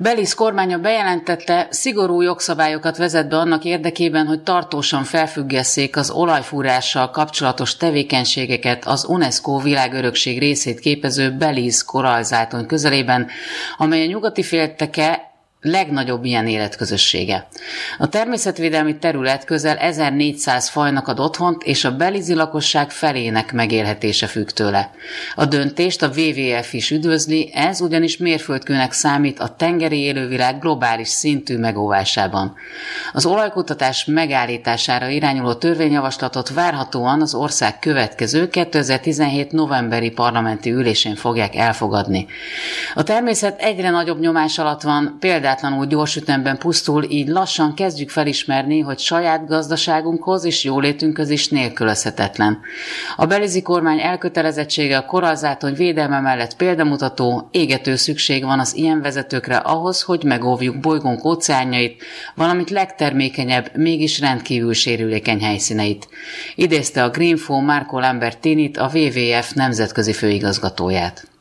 Belize kormánya bejelentette, szigorú jogszabályokat vezet be annak érdekében, hogy tartósan felfüggesszék az olajfúrással kapcsolatos tevékenységeket az UNESCO világörökség részét képező Belize korallzátony közelében, amely a nyugati félteke legnagyobb ilyen életközössége. A természetvédelmi terület közel 1400 fajnak ad otthont, és a belizi lakosság felének megélhetése függ tőle. A döntést a WWF is üdvözli, ez ugyanis mérföldkőnek számít a tengeri élővilág globális szintű megóvásában. Az olajkutatás megállítására irányuló törvényjavaslatot várhatóan az ország következő 2017 novemberi parlamenti ülésén fogják elfogadni. A természet egyre nagyobb nyomás alatt van, példátlanul gyors ütemben pusztul, így lassan kezdjük felismerni, hogy saját gazdaságunkhoz és jólétünkhöz is nélkülözhetetlen. A belizi kormány elkötelezettsége a korallzátony védelme mellett példamutató, égető szükség van az ilyen vezetőkre ahhoz, hogy megóvjuk bolygónk óceánjait, valamint legtermékenyebb, mégis rendkívül sérülékeny helyszíneit. Idézte a Greenfo Marco Lambertinit, a WWF nemzetközi főigazgatóját.